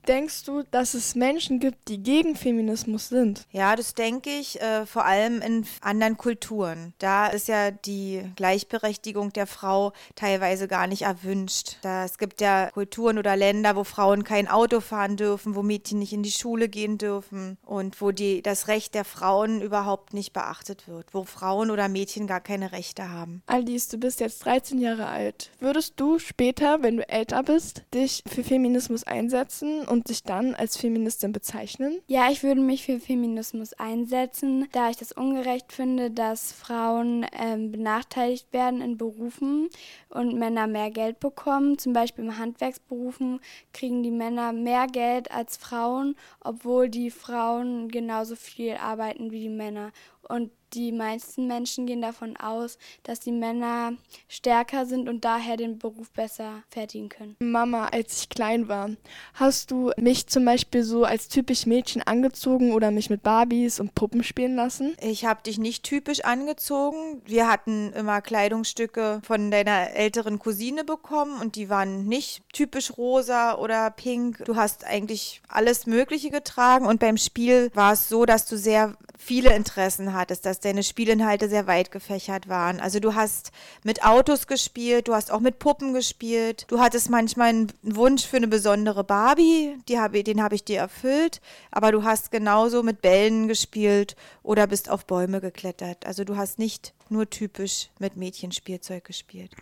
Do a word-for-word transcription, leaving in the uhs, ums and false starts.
Denkst du, dass es Menschen gibt, die gegen Feminismus sind? Ja, das denke ich, äh, vor allem in anderen Kulturen. Da ist ja die Gleichberechtigung der Frau teilweise gar nicht erwünscht. Da, es gibt ja Kulturen oder Länder, wo Frauen kein Auto fahren dürfen, wo Mädchen nicht in die Schule gehen dürfen und wo die, das Recht der Frauen überhaupt nicht beachtet wird, wo Frauen oder Mädchen gar keine Rechte haben. Alice, du bist jetzt dreizehn Jahre alt. Würdest du später, wenn du älter bist, dich für Feminismus einsetzen und dich dann als Feministin bezeichnen? Ja, ich würde mich für Feminismus einsetzen, da ich das ungerecht finde, dass Frauen ähm, benachteiligt werden in Berufen und Männer mehr Geld bekommen. Zum Beispiel in Handwerksberufen kriegen die Männer mehr Geld als Frauen, obwohl die Frauen genauso viel arbeiten wie die Männer. Und die meisten Menschen gehen davon aus, dass die Männer stärker sind und daher den Beruf besser fertigen können. Mama, als ich klein war, hast du mich zum Beispiel so als typisch Mädchen angezogen oder mich mit Barbies und Puppen spielen lassen? Ich habe dich nicht typisch angezogen. Wir hatten immer Kleidungsstücke von deiner älteren Cousine bekommen und die waren nicht typisch rosa oder pink. Du hast eigentlich alles Mögliche getragen und beim Spiel war es so, dass du sehr viele Interessen hattest, dass deine Spielinhalte sehr weit gefächert waren. Also du hast mit Autos gespielt, du hast auch mit Puppen gespielt. Du hattest manchmal einen Wunsch für eine besondere Barbie, die hab, den habe ich dir erfüllt, aber du hast genauso mit Bällen gespielt oder bist auf Bäume geklettert. Also du hast nicht nur typisch mit Mädchenspielzeug gespielt.